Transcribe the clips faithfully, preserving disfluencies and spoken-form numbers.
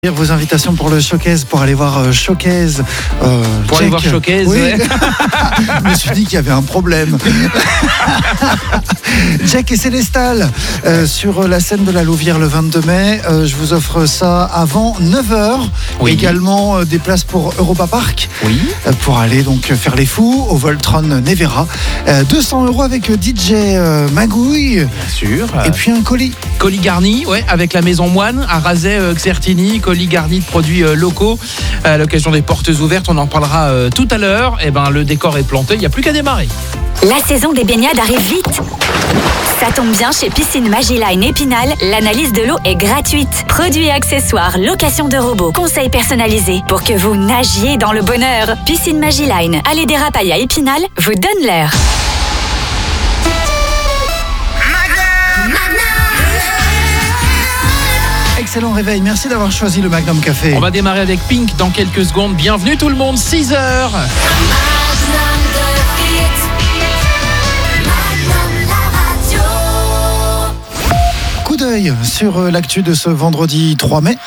Vos invitations pour le showcase, pour aller voir euh, showcase. Euh, pour Jack. aller voir showcase, oui. ouais. Je me suis dit qu'il y avait un problème. Jack et Célestal euh, sur la scène de la Louvière le vingt-deux mai. Euh, je vous offre ça avant neuf heures. Oui. Également euh, des places pour Europa Park. Oui. Euh, pour aller donc faire les fous au Voltron Nevera. Euh, deux cents euros avec D J euh, Magouille. Bien sûr. Et puis un colis. Colis garni, ouais, avec la Maison Moine à Razay, euh, Xertini, colis garni de produits euh, locaux. À l'occasion des portes ouvertes, on en parlera euh, tout à l'heure. Et ben, le décor est planté, il n'y a plus qu'à démarrer. La saison des baignades arrive vite. Ça tombe bien, chez Piscine Magiline Épinal, l'analyse de l'eau est gratuite. Produits et accessoires, location de robots, conseils personnalisés pour que vous nagiez dans le bonheur. Piscine Magiline, allée des Rapailles à Épinal, vous donne l'air. Excellent réveil, merci d'avoir choisi le Magnum Café. On va démarrer avec Pink dans quelques secondes. Bienvenue tout le monde, six heures. Coup d'œil sur l'actu de ce vendredi trois mai.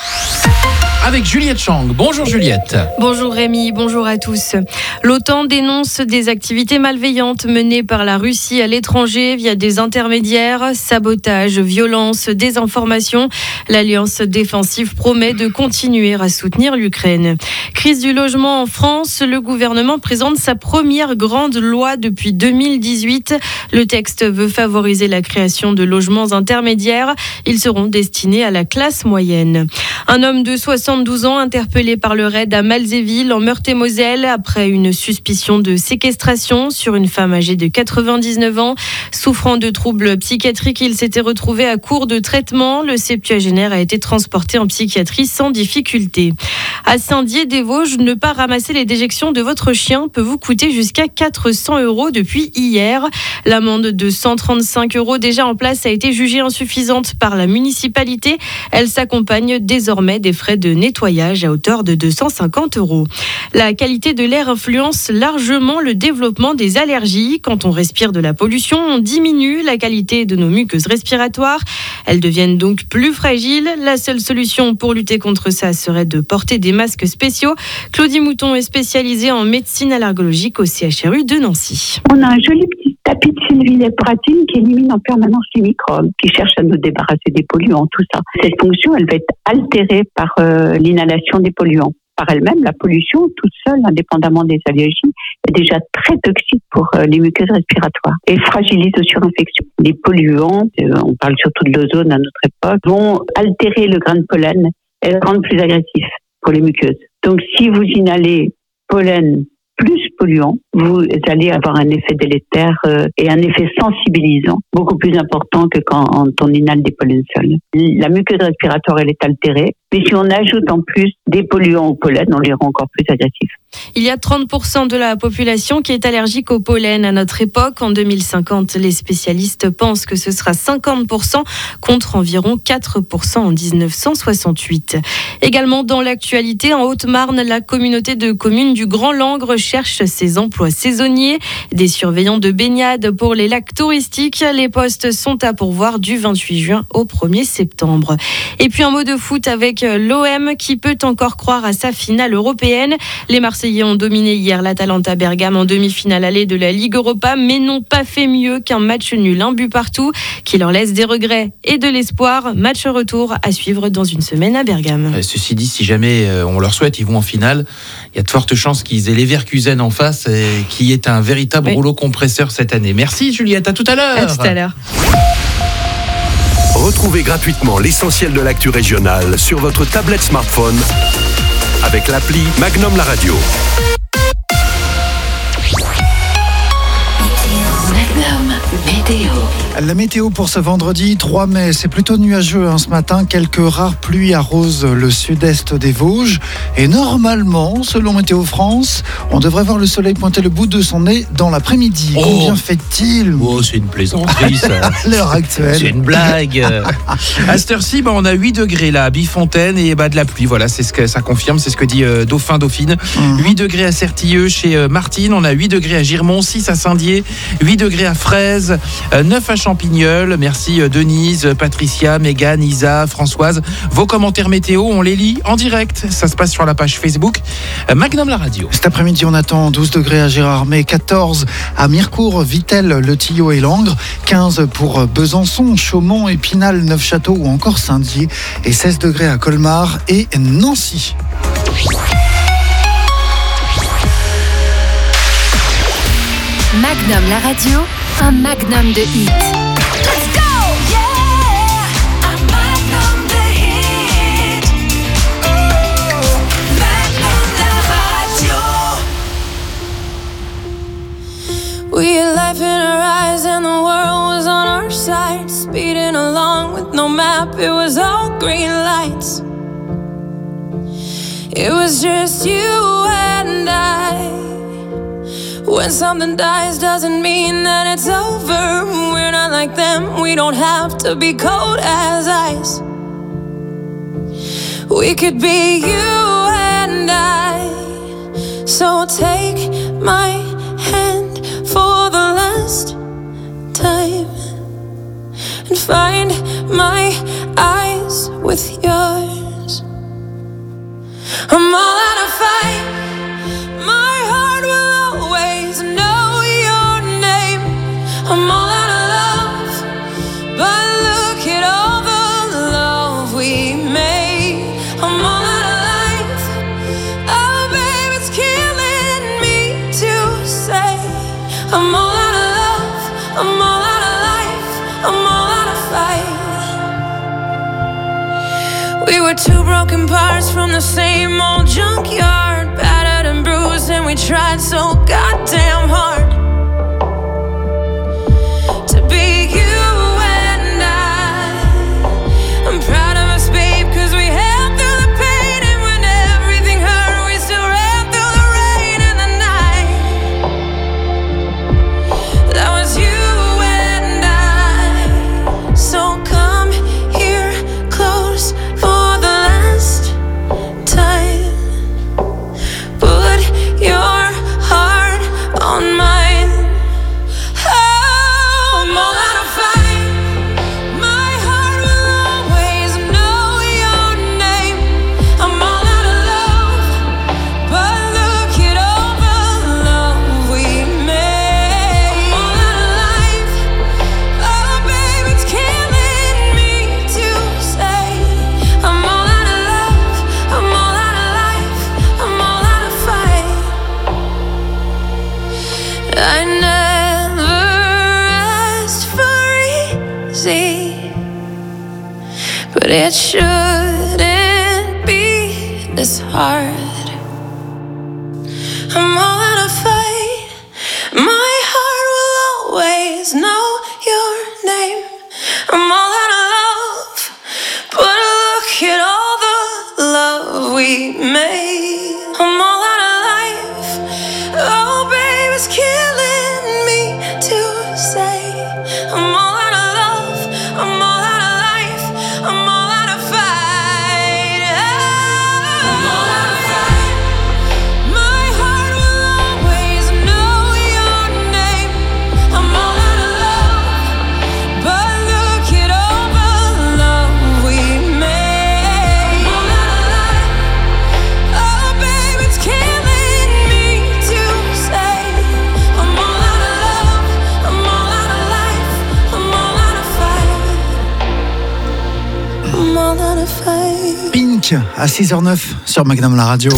Avec Juliette Chang. Bonjour Juliette. Bonjour Rémi, bonjour à tous. L'OTAN dénonce des activités malveillantes menées par la Russie à l'étranger via des intermédiaires, sabotage, violence, désinformation. L'alliance défensive promet de continuer à soutenir l'Ukraine. Crise du logement en France, le gouvernement présente sa première grande loi depuis deux mille dix-huit. Le texte veut favoriser la création de logements intermédiaires. Ils seront destinés à la classe moyenne. Un homme de soixante-douze ans interpellé par le raid à Malzéville en Meurthe-et-Moselle après une suspicion de séquestration sur une femme âgée de quatre-vingt-dix-neuf ans. Souffrant de troubles psychiatriques, il s'était retrouvé à court de traitement. Le septuagénaire a été transporté en psychiatrie sans difficulté. À Saint-Dié-des-Vosges, ne pas ramasser les déjections de votre chien peut vous coûter jusqu'à quatre cents euros depuis hier. L'amende de cent trente-cinq euros déjà en place a été jugée insuffisante par la municipalité. Elle s'accompagne désormais des frais de nettoyage à hauteur de deux cent cinquante euros. La qualité de l'air influence largement le développement des allergies. Quand on respire de la pollution, on diminue la qualité de nos muqueuses respiratoires. Elles deviennent donc plus fragiles. La seule solution pour lutter contre ça serait de porter des masques spéciaux. Claudie Mouton est spécialisée en médecine allergologique au C H R U de Nancy. On a un joli petit tapis de phénylpyratine qui élimine en permanence les microbes, qui cherche à nous débarrasser des polluants, tout ça. Cette fonction, elle va être altérée par euh, l'inhalation des polluants. Par elle-même, la pollution, toute seule, indépendamment des allergies, est déjà très toxique pour euh, les muqueuses respiratoires et fragilise aux surinfections. Les polluants, euh, on parle surtout de l'ozone à notre époque, vont altérer le grain de pollen et le rendre plus agressif pour les muqueuses. Donc, si vous inhalez pollen plus polluant, vous allez avoir un effet délétère euh, et un effet sensibilisant beaucoup plus important que quand on inhale des pollens seuls. La muqueuse respiratoire, elle est altérée, mais si on ajoute en plus des polluants au pollen, on les rend encore plus agressifs. Il y a trente pour cent de la population qui est allergique au pollen à notre époque. En deux mille cinquante, les spécialistes pensent que ce sera cinquante pour cent contre environ quatre pour cent en dix-neuf cent soixante-huit. Également dans l'actualité, en Haute-Marne, la communauté de communes du Grand Langre cherche ses emplois saisonniers. Des surveillants de baignade pour les lacs touristiques. Les postes sont à pourvoir du vingt-huit juin au premier septembre. Et puis un mot de foot avec l'O M qui peut encore croire à sa finale européenne. Les Marseillais ont dominé hier l'Atalanta Bergame en demi-finale allée de la Ligue Europa, mais n'ont pas fait mieux qu'un match nul, un but partout, qui leur laisse des regrets et de l'espoir. Match retour à suivre dans une semaine à Bergame. Euh, ceci dit, si jamais euh, on leur souhaite, ils vont en finale. Il y a de fortes chances qu'ils aient Leverkusen en face, et qui est un véritable oui. rouleau compresseur cette année. Merci Juliette, à tout à l'heure. À tout à l'heure. Retrouvez gratuitement l'essentiel de l'actu régionale sur votre tablette smartphone avec l'appli Magnum La Radio. Magnum Météo. La météo pour ce vendredi trois mai, c'est plutôt nuageux hein, ce matin. Quelques rares pluies arrosent le sud-est des Vosges. Et normalement, selon Météo France, on devrait voir le soleil pointer le bout de son nez dans l'après-midi. Oh. Combien fait-il ? Oh, c'est une plaisanterie ça. À l'heure actuelle. C'est une blague. À cette heure-ci, bah, on a huit degrés là, à Bifontaine et bah, de la pluie. Voilà, c'est ce que ça confirme, c'est ce que dit euh, Dauphin Dauphine. Mmh. huit degrés à Certilleux chez euh, Martine. On a huit degrés à Girmont, six à Saint-Dié, huit degrés à Fraise. euh, neuf à Champignol. Merci euh, Denise, Patricia, Mégane, Isa, Françoise. Vos commentaires météo, on les lit en direct. Ça se passe sur la page Facebook euh, Magnum la radio. Cet après-midi, on attend douze degrés à Gérardmer, quatorze à Mirecourt, Vittel, Le Tillot et Langres, quinze pour Besançon, Chaumont, Épinal, Neufchâteau ou encore Saint-Dié et seize degrés à Colmar et Nancy. Magnum la radio, un magnum de hits. Let's go! Yeah! I'm Magnum the hit. Oh, Magnum la radio. We had life in our eyes and the world was on our side. Speeding along with no map, it was all green lights. It was just you and I. When something dies doesn't mean that it's over. We're not like them, we don't have to be cold as ice. We could be you and I. So take my hand for the last time and find my eyes with yours. I'm all out of fight. My heart will always know your name. I'm all out of love, but look at all the love we made. I'm all out of life. Oh, babe, it's killing me to say. I'm all out of love. I'm all out of life. I'm all out of fight. We were two broken parts from the same old junkyard, battered and bruised, and we tried so goddamn hard to be you and I. I'm proud of us, babe, cause we held through the pain, and when everything hurt, we still ran through the rain and the night. That was you and I. So come here close for the last time. Put your heart on mine. Oh, I'm all out of fight. My heart will always know your name. I'm all out of love, but look at all the love we made. I'm all out of life. Oh, babe, it's killing me to say. I'm all out of love. I'm all out of life. I'm all out of fight. I never asked for easy, but it shouldn't be this hard. I'm all out of fight. My heart will always know your name. I'm all out of love, but look at all the love we made. I'm all out of life. Oh, babe, it's killing me to say. I'm all out of love. I'm all out of life. I'm all out of fight. I'm all out of fight. My heart will always know your name. I'm all out of love, but look at all the love we made. I'm all out of life. Oh, babe, it's killing me to say. I'm all out of love. I'm all out of life. I'm all out of fight. I'm all out of fight. Pink à six heures neuf sur Magnum la radio.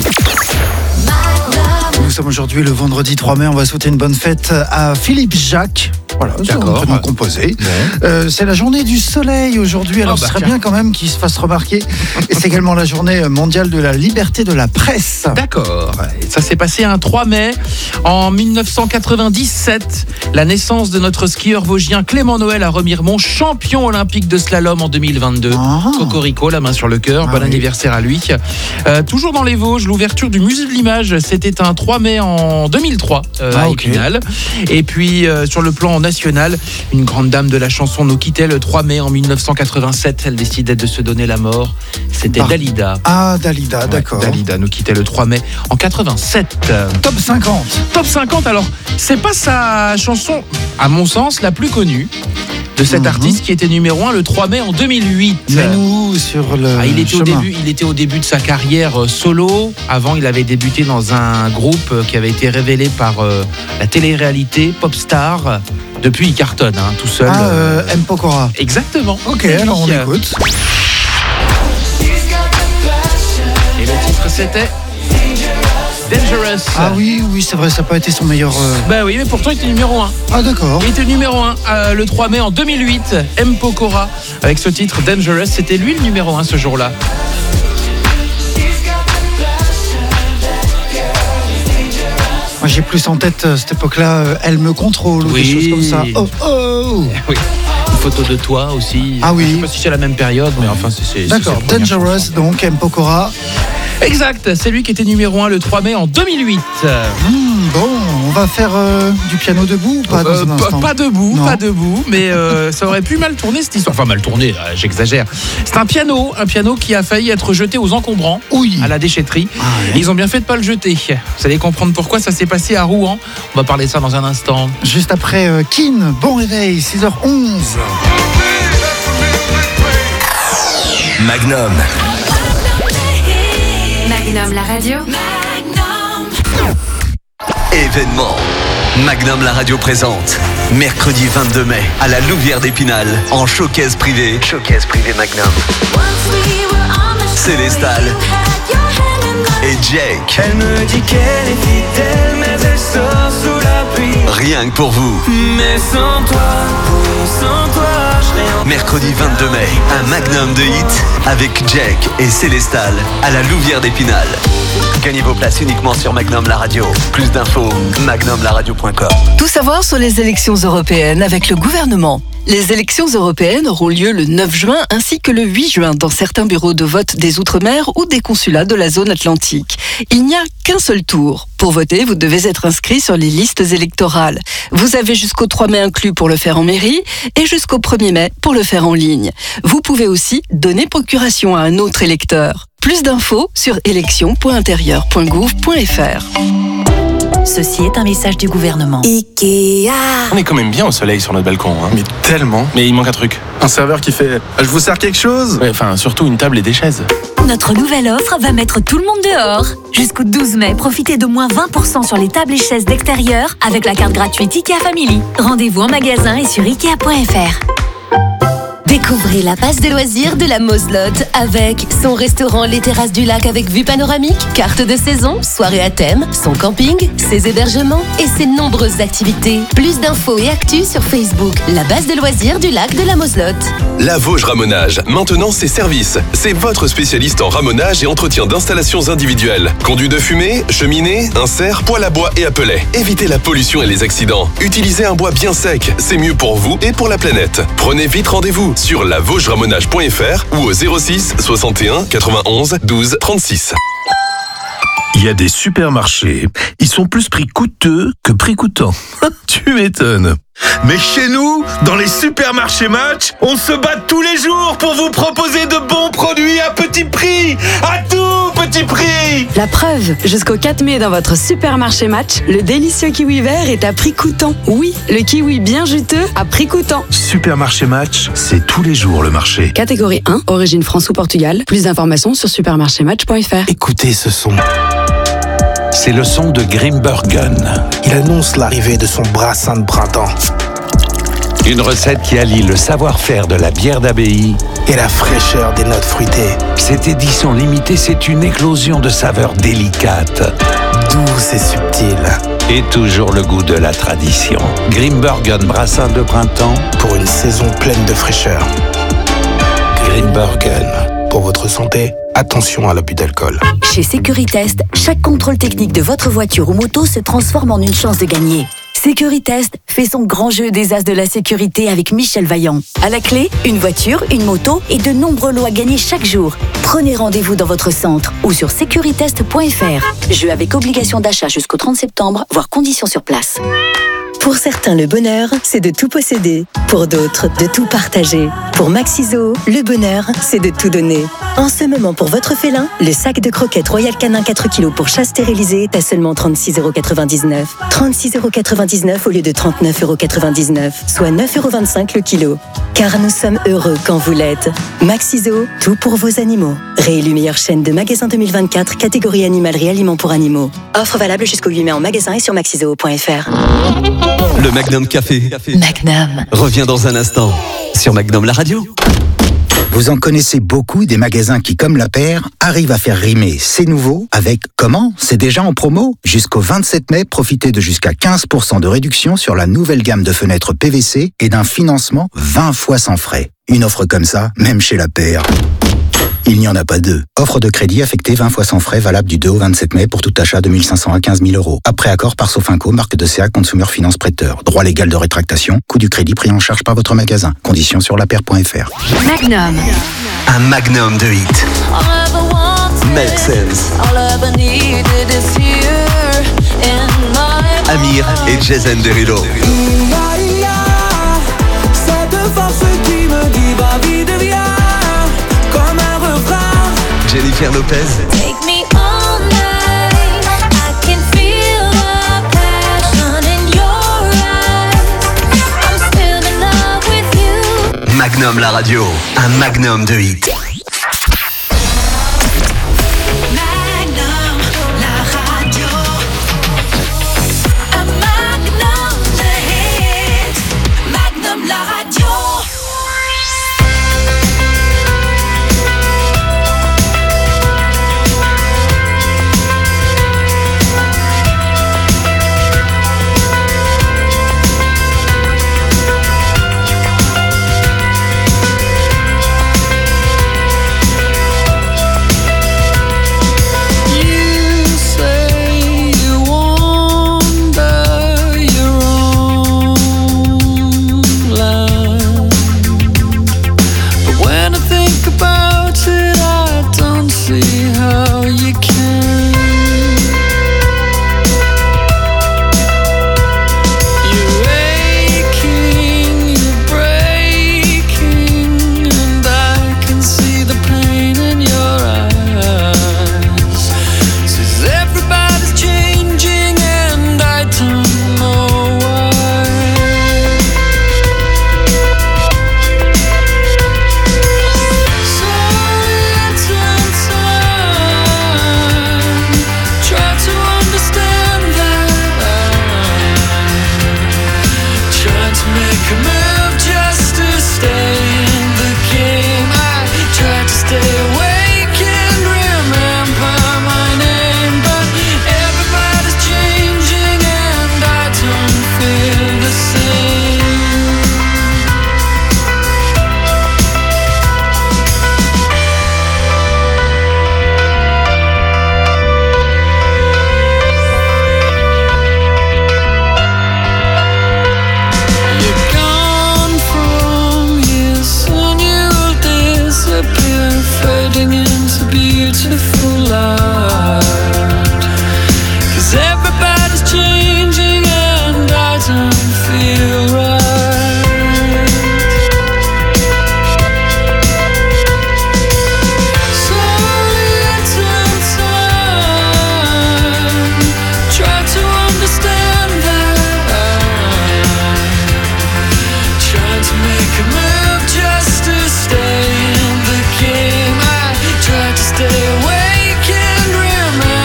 Nous sommes aujourd'hui le vendredi trois mai. On va souhaiter une bonne fête à Philippe Jacques. Voilà, c'est un D'accord. prénom composé. Ouais. Euh, c'est la journée du soleil aujourd'hui. Alors, Ah, bah, ce serait tiens. bien quand même qu'il se fasse remarquer. Et c'est également la journée mondiale de la liberté de la presse. D'accord. Ça s'est passé un trois mai en dix-neuf cent quatre-vingt-dix-sept. La naissance de notre skieur vosgien Clément Noël à Remiremont, champion olympique de slalom en deux mille vingt-deux. Ah. Cocorico, la main sur le cœur. Ah bon oui. anniversaire à lui. Euh, toujours dans les Vosges, l'ouverture du musée de l'image, c'était un trois mai en deux mille trois euh, Ah, à ok. Épinal. Et puis euh, sur le plan national. Une grande dame de la chanson nous quittait le trois mai en mille neuf cent quatre-vingt-sept. Elle décidait de se donner la mort. C'était Par- Dalida. Ah, Dalida, Ouais, d'accord. Dalida nous quittait le trois mai en quatre-vingt-sept. Top cinquante. Top cinquante, alors, c'est pas sa chanson, à mon sens, la plus connue de cet Mhm. artiste qui était numéro un le trois mai en deux mille huit. Mets-nous sur le Ah, il, était au chemin. début, il était au début de sa carrière euh, solo. Avant, il avait débuté dans un groupe euh, qui avait été révélé par euh, la télé-réalité Popstar. Depuis, il cartonne, hein, tout seul. Ah, euh, euh, M. Pokora. Exactement. Ok, C'est lui. alors on écoute. Et le titre, c'était Dangerous. Ah oui, oui, c'est vrai, ça n'a pas été son meilleur... euh, Bah oui, mais pourtant, il était numéro un. Ah, d'accord. Il était numéro un euh, le trois mai en deux mille huit. M. Pokora, avec ce titre Dangerous. C'était lui le numéro un ce jour-là. Moi, j'ai plus en tête, euh, cette époque-là, euh, Elle me contrôle ou Oui. des choses comme ça. Oh, oh. Oui. Une photo de toi aussi. Ah oui. Je sais pas si c'est la même période, mais enfin, c'est. c'est- c'est D'accord, ses premières Dangerous, chansons. donc M. Pokora. Exact, c'est lui qui était numéro un le trois mai en deux mille huit. Hmm, bon, on va faire euh, du piano debout ou pas dans Euh, un pas, instant pas debout, Non. pas debout, mais euh, ça aurait pu mal tourner cette histoire. Enfin, mal tourner, euh, j'exagère. C'est un piano, un piano qui a failli être jeté aux encombrants Oui. à la déchetterie. Ah ouais. Et ils ont bien fait de pas le jeter. Vous allez comprendre pourquoi ça s'est passé à Rouen. On va parler de ça dans un instant. Juste après euh, Keane, bon réveil, six heures onze. Magnum. Magnum, la radio. Événement. Magnum la radio présente. Mercredi vingt-deux mai, à la Louvière d'Épinal, en showcase privé. Showcase privé Magnum. Célestal et Jake. Elle me dit qu'elle est fidèle, mais elle sort sous la pluie. Rien que pour vous. Mais sans toi, oui, sans toi, je serais en... Mercredi vingt-deux mai, un Magnum de hit avec Jake et Célestal à la Louvière d'Épinal. Gagnez vos places uniquement sur Magnum la radio. Plus d'infos, magnum la radio point com. Tout savoir sur les élections européennes avec le gouvernement. Les élections européennes auront lieu le neuf juin ainsi que le huit juin dans certains bureaux de vote des Outre-mer ou des consulats de la zone atlantique. Il n'y a qu'un seul tour. Pour voter, vous devez être inscrit sur les listes électorales. Vous avez jusqu'au trois mai inclus pour le faire en mairie et jusqu'au premier mai pour le faire en ligne. Vous pouvez aussi donner procuration à un autre électeur. Plus d'infos sur élections point intérieur point gouv point fr. Ceci est un message du gouvernement. Ikea. On est quand même bien au soleil sur notre balcon. Hein. Mais tellement. Mais il manque un truc. Un serveur qui fait « Je vous sers quelque chose ?» Ouais, enfin, surtout une table et des chaises. Notre nouvelle offre va mettre tout le monde dehors. Jusqu'au douze mai, profitez de moins vingt pour cent sur les tables et chaises d'extérieur avec la carte gratuite Ikea Family. Rendez-vous en magasin et sur ikea point fr. Découvrez la base de loisirs de la Moselotte avec son restaurant Les Terrasses du Lac avec vue panoramique, carte de saison, soirée à thème, son camping, ses hébergements et ses nombreuses activités. Plus d'infos et actus sur Facebook, la base de loisirs du lac de la Moselotte. La Vosges Ramonage, maintenant c'est service. C'est votre spécialiste en ramonage et entretien d'installations individuelles. Conduit de fumée, cheminée, insert, poêle à bois et appelet. Évitez la pollution et les accidents. Utilisez un bois bien sec, c'est mieux pour vous et pour la planète. Prenez vite rendez-vous sur la vosges ramonage point fr ou au zéro six soixante et un quatre-vingt-onze douze trente-six. Il y a des supermarchés, ils sont plus prix coûteux que prix coûtant. Tu m'étonnes. Mais chez nous, dans les supermarchés Match, on se bat tous les jours pour vous proposer de bons produits à petit prix. À tout petit prix. La preuve, jusqu'au quatre mai dans votre supermarché Match, le délicieux kiwi vert est à prix coûtant. Oui, le kiwi bien juteux à prix coûtant. Supermarché Match, c'est tous les jours le marché. Catégorie un, origine France ou Portugal. Plus d'informations sur supermarché match point fr. Écoutez ce son. C'est le son de Grimbergen. Il annonce l'arrivée de son brassin de printemps. Une recette qui allie le savoir-faire de la bière d'abbaye et la fraîcheur des notes fruitées. Cette édition limitée, c'est une éclosion de saveurs délicates. Douce et subtile. Et toujours le goût de la tradition. Grimbergen brassin de printemps. Pour une saison pleine de fraîcheur. Grimbergen. Pour votre santé, attention à l'abus d'alcool. Chez Sécuritest, chaque contrôle technique de votre voiture ou moto se transforme en une chance de gagner. Sécuritest fait son grand jeu des as de la sécurité avec Michel Vaillant. À la clé, une voiture, une moto et de nombreux lots à gagner chaque jour. Prenez rendez-vous dans votre centre ou sur sécuritest point fr. Jeu avec obligation d'achat jusqu'au trente septembre, voire conditions sur place. Pour certains, le bonheur, c'est de tout posséder. Pour d'autres, de tout partager. Pour Maxiso, le bonheur, c'est de tout donner. En ce moment, pour votre félin, le sac de croquettes Royal Canin quatre kilos pour chat stérilisé est à seulement trente-six euros quatre-vingt-dix-neuf. trente-six euros quatre-vingt-dix-neuf au lieu de trente-neuf euros quatre-vingt-dix-neuf, soit neuf euros vingt-cinq le kilo. Car nous sommes heureux quand vous l'êtes. Maxiso, tout pour vos animaux. Réélu meilleure chaîne de magasins deux mille vingt-quatre, catégorie animalerie aliments pour animaux. Offre valable jusqu'au huit mai en magasin et sur maxiso point f r. Le Magnum Café. Magnum. Revient dans un instant sur Magnum la radio. Vous en connaissez beaucoup des magasins qui, comme La Paire, arrivent à faire rimer C'est nouveau avec comment? C'est déjà en promo? Jusqu'au vingt-sept mai, profitez de jusqu'à quinze pour cent de réduction sur la nouvelle gamme de fenêtres P V C et d'un financement vingt fois sans frais. Une offre comme ça, même chez La Paire, il n'y en a pas deux. Offre de crédit affectée vingt fois sans frais, valable du deux au vingt-sept mai pour tout achat de mille cinq cents à quinze mille euros. Après accord par Sofinco, marque de C A Consumer Finance Prêteur. Droit légal de rétractation, coût du crédit pris en charge par votre magasin. Conditions sur lapaire point f r. Magnum. Un magnum de hit. Make sense. Amir et Jason Derulo. Cette force qui me dit va vite viens comme un refrain. Jennifer Lopez. Take me all night. I can feel the passion in your eyes. I'm still in love with you. Magnum la radio. Un magnum de hit. Magnum la radio. Un magnum de hit. Magnum la radio. Stay awake and remember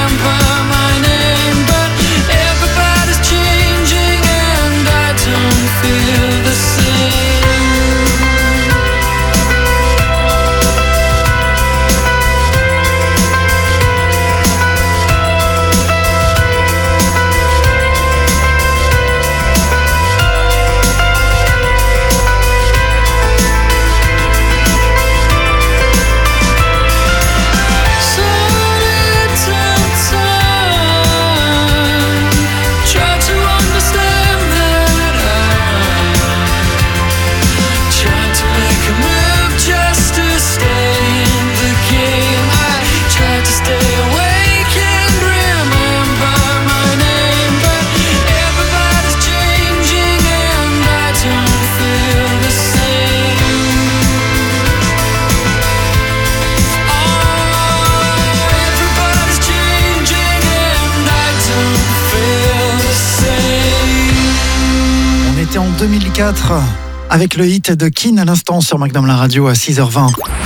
vingt-quatre avec le hit de Keane à l'instant sur Magnum la radio à six heures vingt.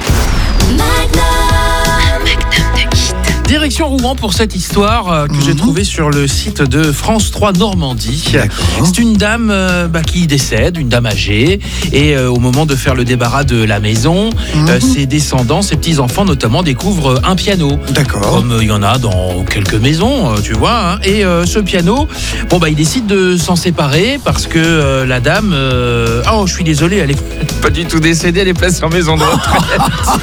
Direction Rouen pour cette histoire euh, que mmh. j'ai trouvée sur le site de France trois Normandie. D'accord. C'est une dame euh, bah, qui décède, une dame âgée, et euh, au moment de faire le débarras de la maison, mmh. euh, ses descendants, ses petits-enfants notamment, découvrent un piano. D'accord. Comme il euh, y en a dans quelques maisons, euh, tu vois. Hein. Et euh, ce piano, bon bah il décide de s'en séparer parce que euh, la dame, euh, oh je suis désolé, elle est pas du tout décédée, elle est placée en maison de retraite.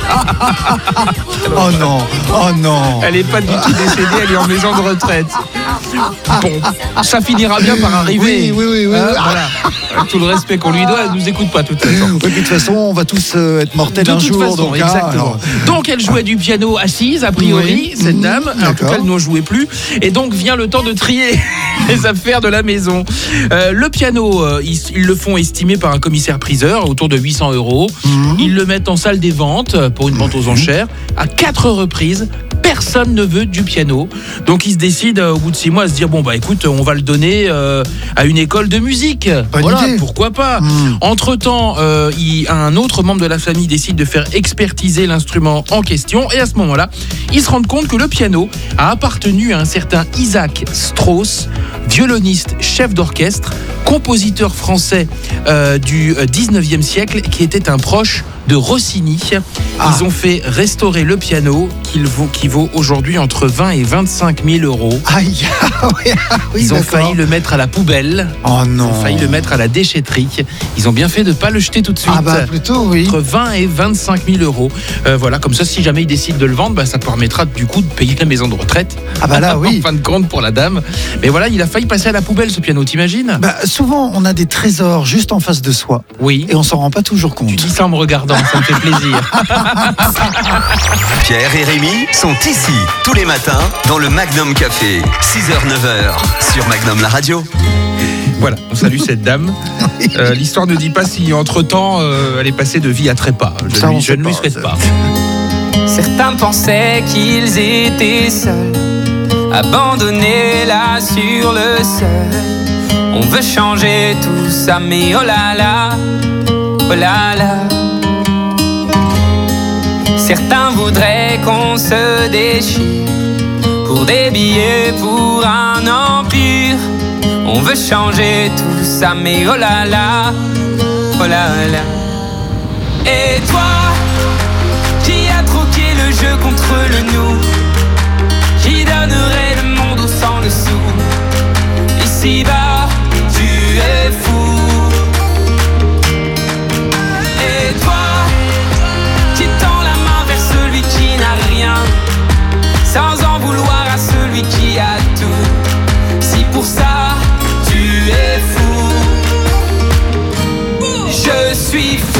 Oh non, oh non. Elle n'est pas du tout décédée, elle est en maison de retraite. Bon, ça finira bien par arriver. Oui, oui, oui. oui. Hein, voilà. Avec tout le respect qu'on lui doit, elle ne nous écoute pas de toute façon. Oui, de toute façon, on va tous euh, être mortels de un toute jour. Façon, donc, exactement. Ah, donc elle jouait du piano assise, a priori, oui. cette dame. Mmh, en tout cas, elle n'en jouait plus. Et donc vient le temps de trier les affaires de la maison. Euh, le piano, euh, ils, ils le font estimer par un commissaire-priseur autour de huit cents euros. Mmh. Ils le mettent en salle des ventes pour une vente aux enchères. À quatre reprises, personne ne veut du piano. Donc ils se décident euh, au bout de six mois à se dire bon bah écoute, on va le donner euh, à une école de musique. Bonne voilà, idée. Pourquoi pas. Mmh. Entre temps, euh, il, un autre membre de la famille décide de faire expertiser l'instrument en question, et à ce moment-là, ils se rendent compte que le piano a appartenu à un certain Isaac Strauss, violoniste, chef d'orchestre, compositeur français euh, du dix-neuvième siècle, qui était un proche de Rossini. Ah. Ils ont fait restaurer le piano qui vaut, qui vaut aujourd'hui entre vingt et vingt-cinq mille euros. Aïe, oui, oui, Ils ont d'accord. failli le mettre à la poubelle. Oh non. Ils ont failli le mettre à la déchetterie. Ils ont bien fait de ne pas le jeter tout de suite. Ah bah plutôt oui. Entre vingt et vingt-cinq mille euros. Euh, voilà, comme ça, si jamais ils décident de le vendre, bah, ça permettra du coup de payer la maison de retraite. Ah bah là oui. En fin de compte pour la dame. Mais voilà, il a failli passer à la poubelle ce piano, t'imagines? Bah souvent on a des trésors juste en face de soi. Oui. Et on s'en rend pas toujours compte. Tu dis ça en me regardant, ça me fait plaisir. Pierre et Rémi sont ici tous les matins dans le Magnum Café, six heures neuf heures sur Magnum la radio. Voilà, on salue cette dame. Euh, l'histoire ne dit pas si entre-temps euh, elle est passée de vie à trépas. Je, Ça, lui, je ne pas, lui souhaite pas. Certains pensaient qu'ils étaient seuls, abandonnés là sur le sol. On veut changer tout ça, mais oh là là, oh là là. Certains voudraient qu'on se déchire pour des billets, pour un empire. On veut changer tout ça, mais oh là là, oh là là. Et toi, qui a troqué le jeu contre le nous, qui donnerait le monde au sang dessous. Ici-bas, tu es fou. Et toi, qui tend la main vers celui qui n'a rien, sans en vouloir à celui qui a tout. Si pour ça, tu es fou, je suis fou.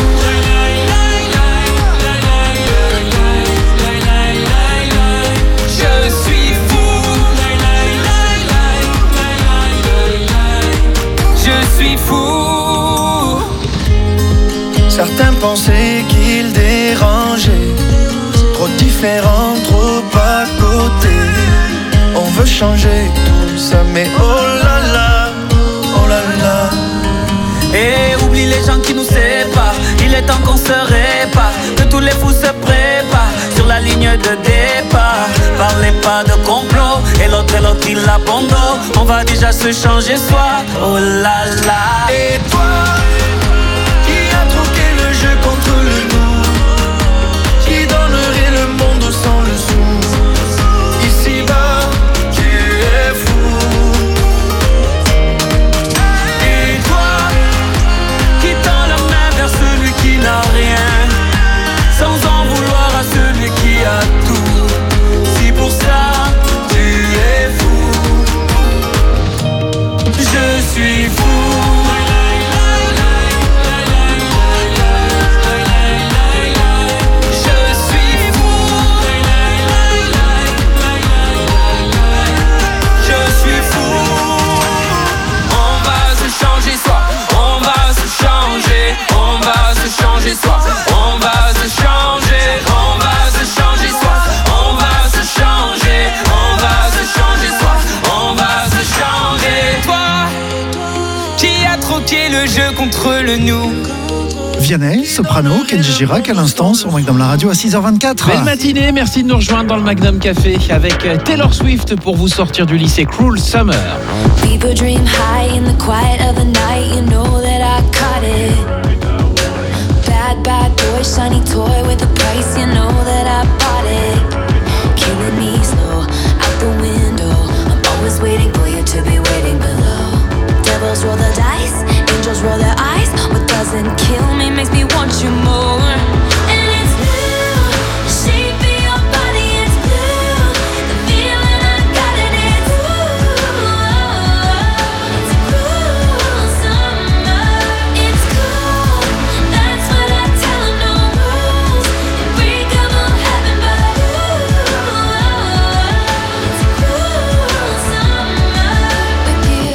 Certains pensaient qu'ils dérangeaient, trop différents, trop à côté. On veut changer tout ça, mais oh là là, oh là là. Et oublie les gens qui nous séparent, il est temps qu'on se répare, que tous les fous se préparent sur la ligne de départ. Parlez pas de complot, et l'autre et l'autre il abandonne. On va déjà se changer soi, oh là là. Et toi, contre le nous, qui donnerait le monde sans le sou. Ici-bas, tu es fou. Et toi, qui tend la main vers celui qui n'a rien, sans en vouloir à celui qui a tout. Si pour ça, tu es fou, je suis fou. je contre le nous. Vianney, Soprano, Kenji Girac à l'instant sur Magnum la radio à six heures vingt-quatre. Belle matinée, merci de nous rejoindre dans le Magnum Café avec Taylor Swift pour vous sortir du lycée Cruel Summer. People dream high in the quiet of the night. You know that I caught it. Bad, bad boy, shiny toy with a price. You know that I bought it. Killing me slow, out the window. I'm always waiting for you to be waiting below. Devils roll the dice, angels roll their eyes. What doesn't kill me makes me want you more. And it's blue, the shape of your body is blue. The feeling I got it is blue. It's a cruel summer. It's cool, that's what I tell 'em. No rules, unbreakable heaven, but ooh, it's a cruel summer with you.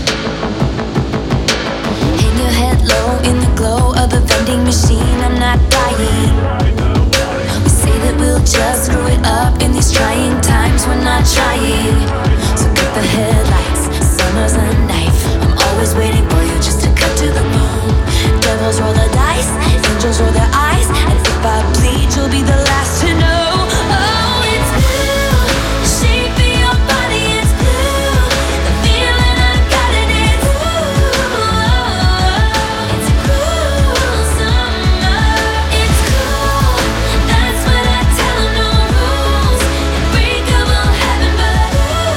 Hang your head low in the glow of the vending machine. I'm not dying. We say that we'll just screw it up in these trying times. We're not trying. So cut the headlights. Summer's a knife. I'm always waiting for you just to cut to the bone. Devils roll the dice. Angels roll their eyes. And if I bleed, you'll be the last to know. Oh, it's blue. The shape of your body is blue. The feeling I got it is blue. It's a cruel summer. It's cool. That's what I tell 'em. No rules. Unbreakable heaven, but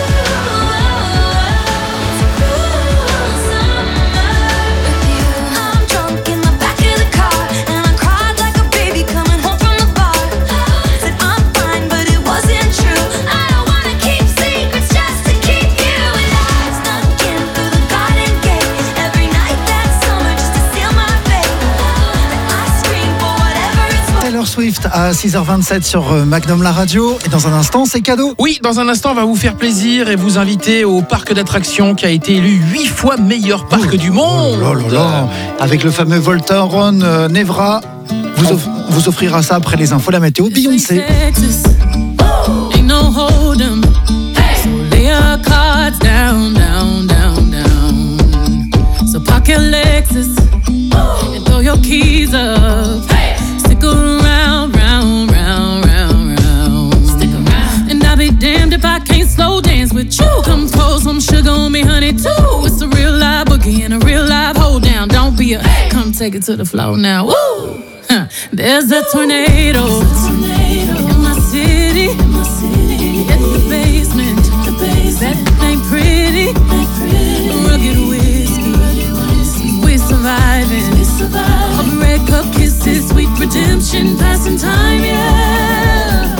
ooh, it's a cruel summer with you. I'm drunk in the back of the car, and I cried like a baby coming home from the bar. Said I'm fine, but it wasn't true. I don't wanna keep secrets just to keep you. And I snuck in through the garden gate every night that summer just to seal my fate. And I scream for whatever it's worth. Taylor Swift à six heures vingt-sept sur euh, Magnum la radio. Et dans un instant, c'est cadeau. Oui, dans un instant, on va vous faire plaisir et vous inviter au parc d'attractions qui a été élu huit fois meilleur parc du monde. Oh là là. Avec le fameux Voltaron euh, Nevra, vous, off- vous offrira ça après les infos, la météo, Beyoncé. Texas. Ain't no hold 'em. So lay your cards down, down, down, down. So park your Lexus and throw your keys up. Stick around, round, round, round, round. Stick around. And I'll be damned if I can't slow dance with you. Come pour some sugar on me, honey, too. It's a real live boogie and a real live hold down. Don't be a come take it to the floor now. Woo! Huh. There's a tornado in my city. In the basement, that ain't pretty. Rugged whiskey, we're surviving. All the red cup kisses, sweet redemption, passing time, yeah.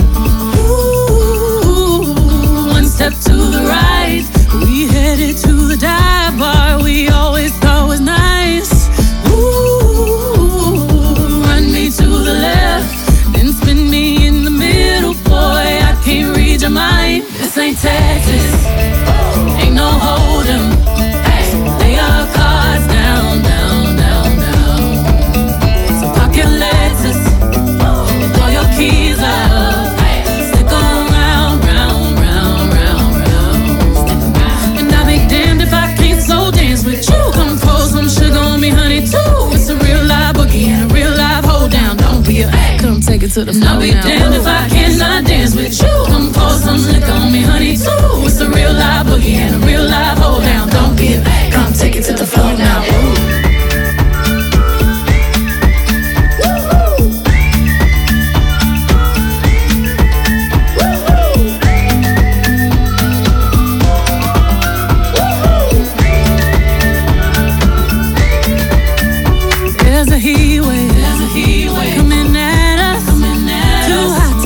Ooh, one step to the right, we headed to the dive bar we always thought was nice. Ooh, run me to the left, then spin me in the middle, boy, I can't read your mind. This ain't Texas, ain't no hold 'em. Lay your cards down, down, down, down. So park your Lexus and throw your keys up. Stick around, round, round, round, round. And I'll be damned if I can't slow dance with you. Come pour some sugar on me, honey, too. It's a real live boogie and a real live hold down. Don't be a come take it to the floor. I'll be damned if I cannot dance with you. Come pour some liquor on me, honey, too. It's a real live boogie and a real live hold down. Don't be a come take it to the floor now. Ooh. There's a heat wave, coming at us, too hot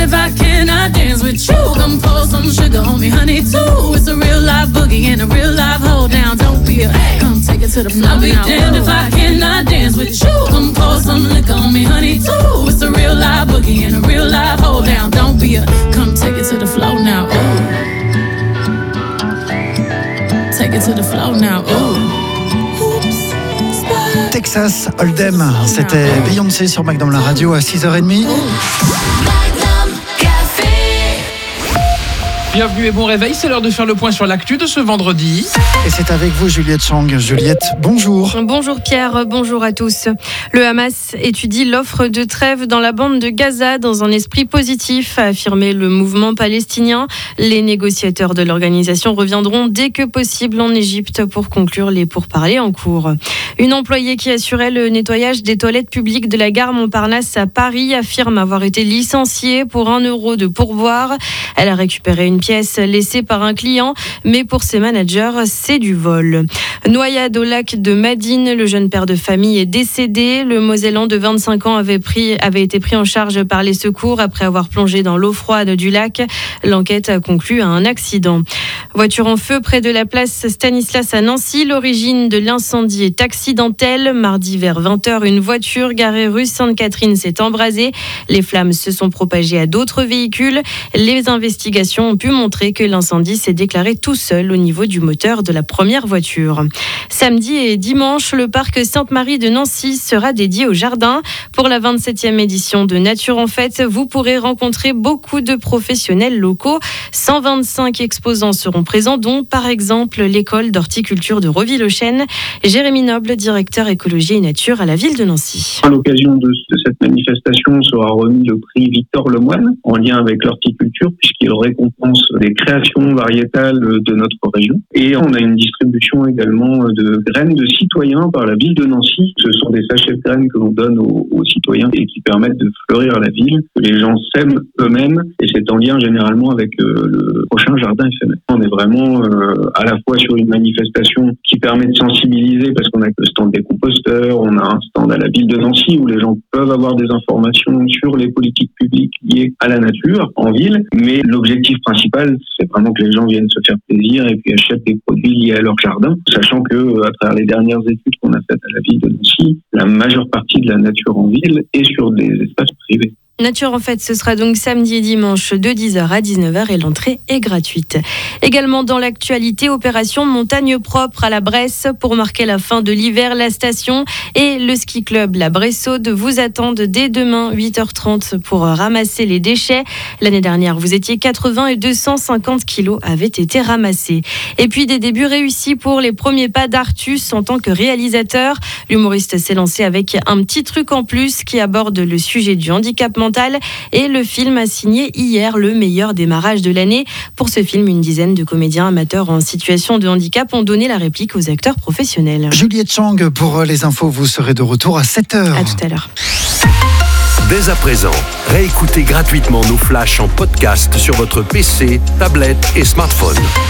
if I cannot dance with you. Come pour some sugar on me, honey, too. It's a real life boogie and a real life hold down. Don't be a come take it to the floor. I'll be damned if I cannot dance with you. Come pour some liquor on me, honey, too. It's a real life boogie and a real life hold down. Don't be a come take it to the floor now. Ooh. Take it to the floor now. Ooh. Texas Hold'em, c'était Beyoncé sur Magnum la radio à six heures trente. Bienvenue et bon réveil, c'est l'heure de faire le point sur l'actu de ce vendredi. Et c'est avec vous Juliette Chang. Juliette, bonjour. Bonjour Pierre, bonjour à tous. Le Hamas étudie l'offre de trêve dans la bande de Gaza dans un esprit positif, a affirmé le mouvement palestinien. Les négociateurs de l'organisation reviendront dès que possible en Égypte pour conclure les pourparlers en cours. Une employée qui assurait le nettoyage des toilettes publiques de la gare Montparnasse à Paris affirme avoir été licenciée pour un euro de pourboire. Elle a récupéré une pièce laissée par un client, mais pour ses managers, c'est du vol. Noyade au lac de Madine, le jeune père de famille est décédé. Le Mosellan de vingt-cinq ans avait, pris, avait été pris en charge par les secours après avoir plongé dans l'eau froide du lac. L'enquête a conclu à un accident. Voiture en feu près de la place Stanislas à Nancy. L'origine de l'incendie est accidentelle. Mardi vers vingt heures, une voiture garée rue Sainte-Catherine s'est embrasée. Les flammes se sont propagées à d'autres véhicules. Les investigations ont pu montrer que l'incendie s'est déclaré tout seul au niveau du moteur de la première voiture. Samedi et dimanche, le parc Sainte-Marie de Nancy sera dédié au jardin. Pour la vingt-septième édition de Nature en Fête, vous pourrez rencontrer beaucoup de professionnels locaux. cent vingt-cinq exposants seront présents, dont par exemple l'école d'horticulture de Reville-aux-Chênes. Jérémy Noble, directeur écologie et nature à la ville de Nancy. À l'occasion de, de cette manifestation sera remis le prix Victor Lemoine en lien avec l'horticulture, puisqu'il récompense des créations variétales de notre région. Et on a une distribution également de graines de citoyens par la ville de Nancy. Ce sont des sachets de graines que l'on donne aux, aux citoyens et qui permettent de fleurir la ville, que les gens sèment eux-mêmes, et c'est en lien généralement avec euh, le prochain jardin éphémère. On est vraiment euh, à la fois sur une manifestation qui permet de sensibiliser, parce qu'on a le stand des composteurs, on a un stand à la ville de Nancy où les gens peuvent avoir des informations sur les politiques publiques liées à la nature en ville, mais l'objectif principal, c'est vraiment que les gens viennent se faire plaisir et puis achètent des produits liés à leur jardin, sachant que à travers les dernières études qu'on a faites à la ville de Nancy, la majeure partie de la nature en ville est sur des espaces privés. Nature en Fête, ce sera donc samedi et dimanche de dix heures à dix-neuf heures et l'entrée est gratuite. Également dans l'actualité, opération Montagne Propre à la Bresse pour marquer la fin de l'hiver. La station et le ski club La Bressaude vous attendent dès demain huit heures trente pour ramasser les déchets. L'année dernière, vous étiez quatre-vingts et deux cent cinquante kilos avaient été ramassés. Et puis des débuts réussis pour les premiers pas d'Artus en tant que réalisateur. L'humoriste s'est lancé avec un petit truc en plus qui aborde le sujet du handicap mental. Et le film a signé hier le meilleur démarrage de l'année. Pour ce film, une dizaine de comédiens amateurs en situation de handicap ont donné la réplique aux acteurs professionnels. Juliette Chang, pour les infos, vous serez de retour à sept heures. À tout à l'heure. Dès à présent, réécoutez gratuitement nos flashs en podcast sur votre P C, tablette et smartphone.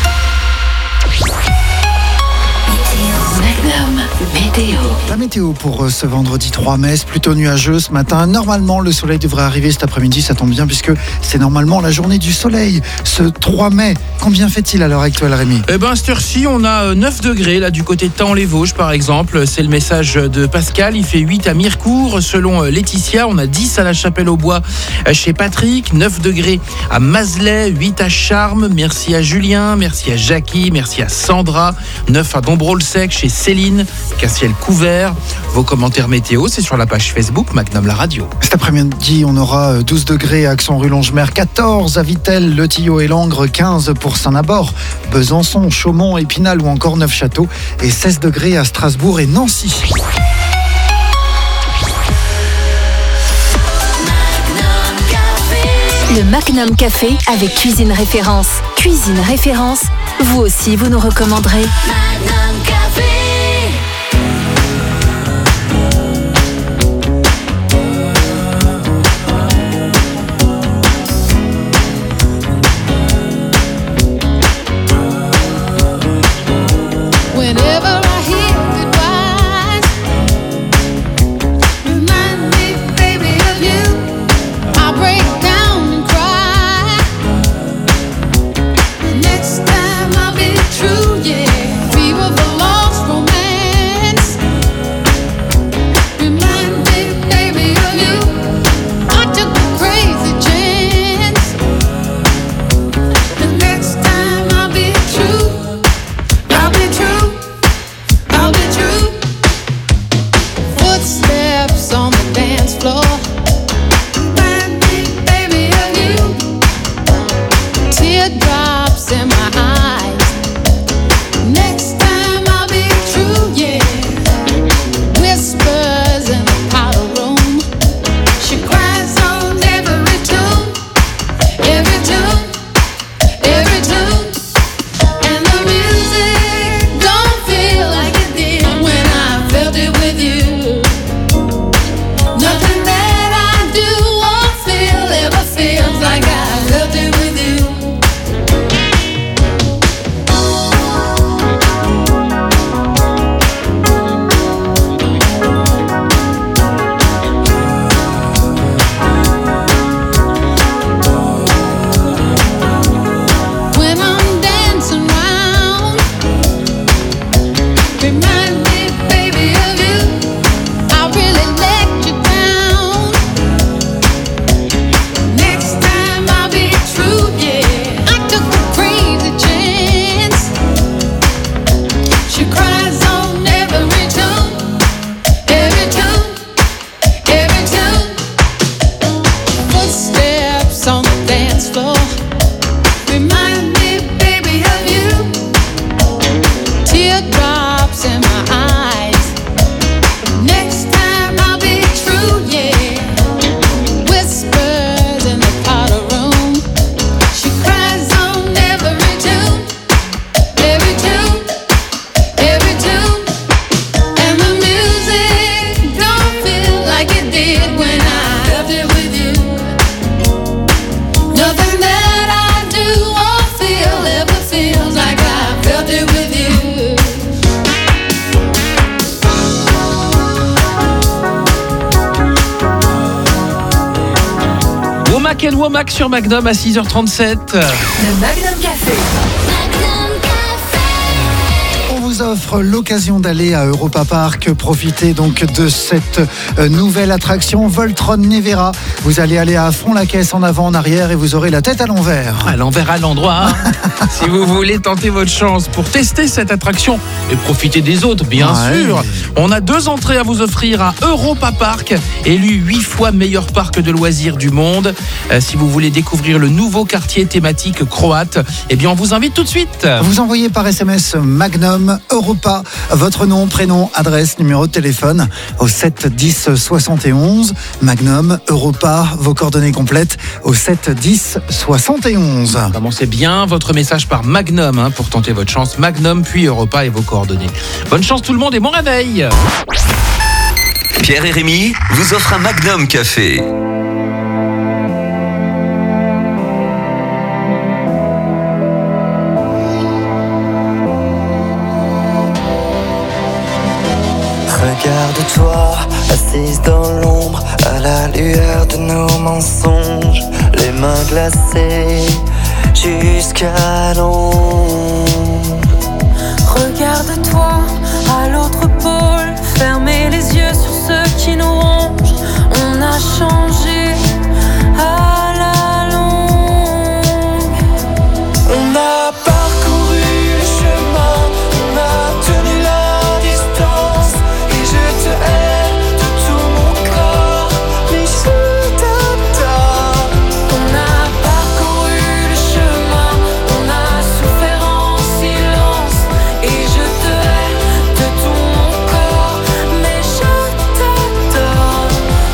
Magnum Météo. La météo pour ce vendredi trois mai, c'est plutôt nuageux ce matin. Normalement, le soleil devrait arriver cet après-midi, ça tombe bien puisque c'est normalement la journée du soleil. Ce trois mai, combien fait-il à l'heure actuelle, Rémi ? Eh ben, à cette heure-ci, on a neuf degrés, là, du côté de Taon-les-Vosges, par exemple. C'est le message de Pascal. Il fait huit à Mirecourt. Selon Laetitia, on a dix à la Chapelle-aux-Bois chez Patrick, neuf degrés à Mazelet, huit à Charmes. Merci à Julien, merci à Jackie, merci à Sandra. neuf à Dombrot-le-Sec chez Céline, qu'un ciel couvert. Vos commentaires météo, c'est sur la page Facebook Magnum la radio. Cet après-midi, on aura douze degrés à Axon-Rue-Longemer, quatorze à Vittel, Le Tillot et Langres, quinze pour Saint-Nabord, Besançon, Chaumont, Épinal ou encore Neufchâteau et seize degrés à Strasbourg et Nancy. Le Magnum Café avec Cuisine Référence. Cuisine Référence, vous aussi vous nous recommanderez. Magnum Café. Remind me, baby, of you. I break down and cry. floor. Remind me, baby, of you. Teardrops in my eyes. Next time I'll be true, yeah. Whispers in the powder room. She cries on every tune, every tune, every tune. And the music don't feel like it did when I left it with you. Nothing that I do or feel ever feels like I felt it with you. Womack and Womack sur Magnum à six heures trente-sept. Le Magnum Café. On vous offre l'occasion d'aller à Europa Park. Profitez donc de cette euh, nouvelle attraction Voltron Nevera. Vous allez aller à fond la caisse, en avant, en arrière, et vous aurez la tête à l'envers. À l'envers, à l'endroit. Si vous voulez tenter votre chance pour tester cette attraction et profiter des autres, bien Ouais. sûr, on a deux entrées à vous offrir à Europa Park, élu huit fois meilleur parc de loisirs du monde. Euh, si vous voulez découvrir le nouveau quartier thématique croate, eh bien on vous invite tout de suite. Vous envoyez par S M S Magnum Europa votre nom, prénom, adresse, numéro de téléphone au sept dix soixante et onze. Magnum Europa, vos coordonnées complètes au sept dix soixante et onze. Commencez bien votre message par Magnum hein, pour tenter votre chance. Magnum puis Europa et vos coordonnées. Bonne chance tout le monde et bon réveil. Pierre et Rémi vous offrent un Magnum Café. Regarde-toi, assise dans l'ombre, à la lueur de nos mensonges, les mains glacées jusqu'à l'ombre. Regarde-toi à l'autre pôle, fermez les yeux sur ceux qui nous rongent. On a changé à la longue. On a parcouru le chemin, on a tenu la distance, et je te hais de tout mon corps, mais je t'adore. On a parcouru le chemin, on a souffert en silence, et je te hais de tout mon corps, mais je t'adore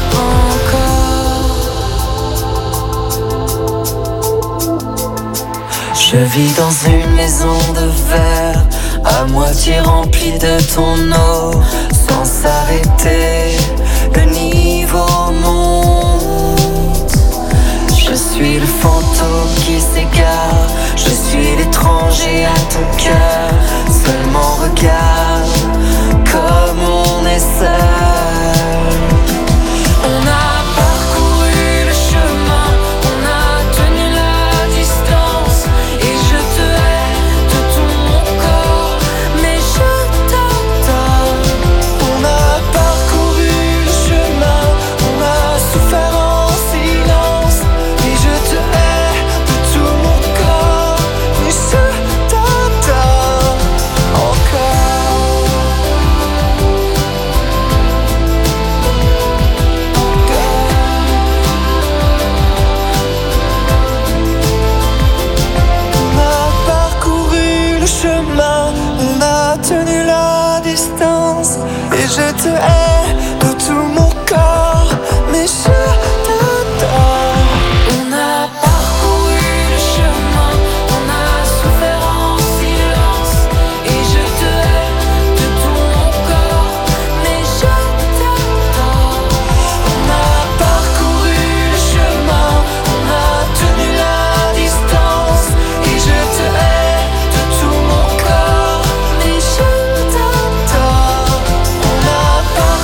encore. Je vis dans une maison de verre, à moitié remplie de ton eau, sans s'arrêter, le niveau monte. Je suis le fantôme qui s'égare, je suis l'étranger à ton cœur. Seulement regarde comme on est seul. On a parcouru le chemin, on a tenu la distance, et je te hais de tout mon corps, mais je t'adore. On a parcouru le chemin, on a souffert en silence, et je te hais de tout mon corps, mais je t'adore encore. On a parcouru le chemin, on a tenu la distance, et je te hais de tout mon corps, mais je t'adore. On a parcouru le chemin, on a souffert en silence, et je te hais de tout mon corps, mais je t'adore. On a parcouru le chemin, on a tenu la distance, et je te hais de tout mon corps, mais je t'adore. On a parcouru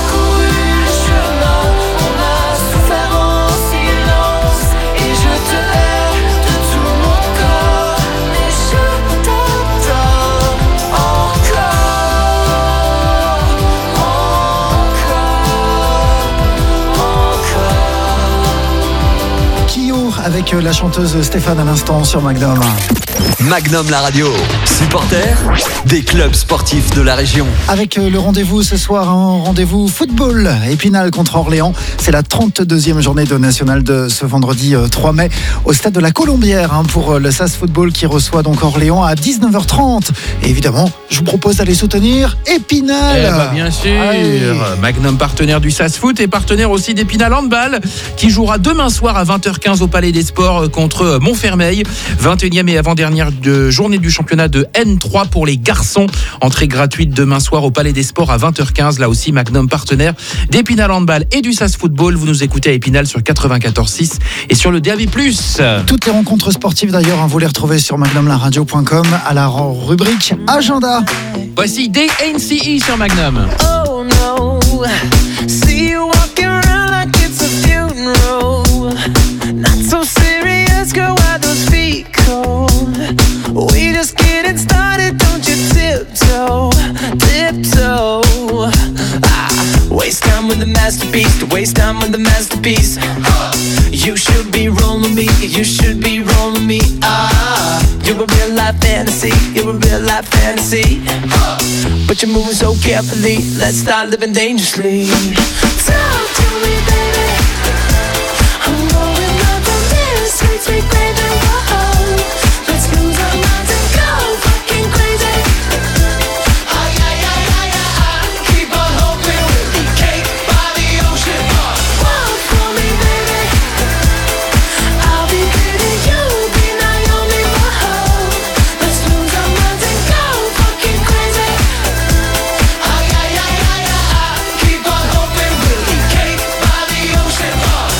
avec la chanteuse Stéphane à l'instant sur Magnum. Magnum la radio, supporter des clubs sportifs de la région. Avec le rendez-vous ce soir, un rendez-vous football. Épinal contre Orléans. C'est la trente-deuxième journée de nationale de ce vendredi trois mai au stade de la Colombière hein, pour le S A S Football qui reçoit donc Orléans à dix-neuf heures trente. Et évidemment, je vous propose d'aller soutenir Épinal. Eh ben, bien sûr. Allez. Magnum partenaire du S A S Foot et partenaire aussi d'Épinal Handball qui jouera demain soir à vingt heures quinze au Palais des Sports contre Montfermeil. vingt et unième et avant-dernière de journée du championnat de N trois pour les garçons. Entrée gratuite demain soir au Palais des Sports à vingt heures quinze. Là aussi, Magnum partenaire d'Épinal Handball et du S A S Football. Vous nous écoutez à Épinal sur quatre-vingt-quatorze six et sur le D A B plus. Toutes les rencontres sportives d'ailleurs, hein, vous les retrouvez sur magnum la radio point com à la rubrique Agenda. Voici D N C E sur Magnum. Oh no, see you walking around like it's a funeral. Not so serious, girl, why those feet cold? We just getting started, don't you tiptoe, tiptoe. Ah, waste time with the masterpiece, to waste time with the masterpiece. You should be rolling me, you should be rolling me. Ah, you're a real life fantasy, you're a real life fantasy. But you're moving so carefully, let's start living dangerously. Talk to me, baby. I'm going up on this sweet, sweet baby. Whoa, let's lose our minds and go fucking crazy. Ay, ay, ay, ay, ay, ay. Keep on hoping we'll be cake by the ocean. Walk for me, baby. I'll be pretty, you'll be Naomi. Whoa, let's lose our minds and go fucking crazy. Ay, ay, ay, ay, ay, ay. Keep on hoping we'll be cake by the ocean.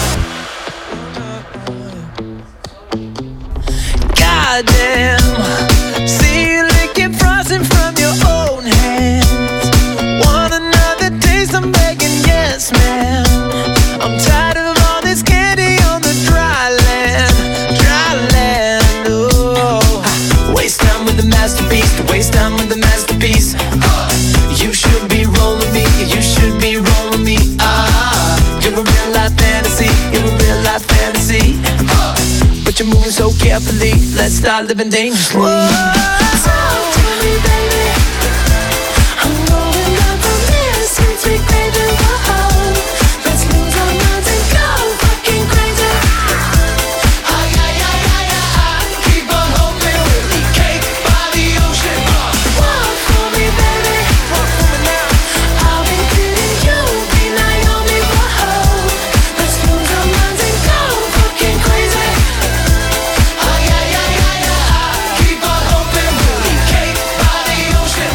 Goddamn, see you licking frosting from your own hands. Want another taste? I'm begging, yes, man. I'm tired of all this candy on the dry land, dry land. Oh, waste time with the masterpiece, to waste time with the masterpiece. You should be rolling me, you should be rolling me. Ah, you're a real life fantasy, you're a real life fantasy. But you're moving so carefully, let's start living dangerously. Talk to me, baby. I'm going up on this sweet, sweet baby. Whoa, let's lose our minds and go fucking crazy. Ay, ay, ay, ay, ay, ay. Keep on hoping we'll be cake by the ocean. Walk for me, baby. Walk for me now. I'll be pretty, you'll be Naomi. Whoa, let's lose our minds and go fucking crazy. Ay, ay, ay, ay, ay, ay. Keep on hoping we'll be cake by the ocean.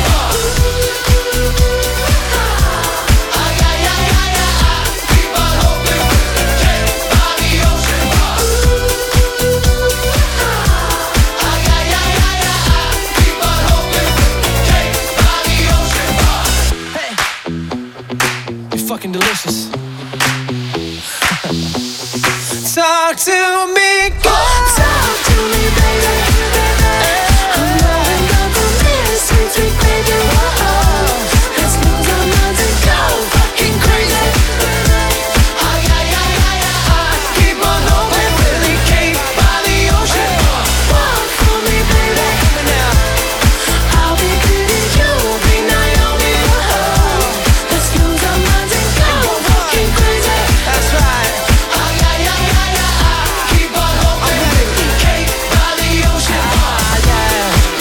Ay, ay, ay, ay, ay, ay. Keep on hoping we'll be cake by the ocean. Ay, ay, ay, ay, ay, ay. Keep on hoping we'll be cake by the ocean. Hey, you're fucking delicious. Talk to me, girl. Talk to me, baby. I'm going up on this sweet, sweet baby. Whoa, let's lose our minds and go fucking crazy. Ay, ay, ay, ay, ay, ay. Keep on hoping we'll be cake by the ocean. Walk for me, baby. I'll be pretty, you'll be Naomi. Whoa, let's lose our minds and go fucking crazy. That's right. Ay, ay, ay, ay, ay, ay. Keep on hoping we'll be cake by the ocean. Ah, yeah.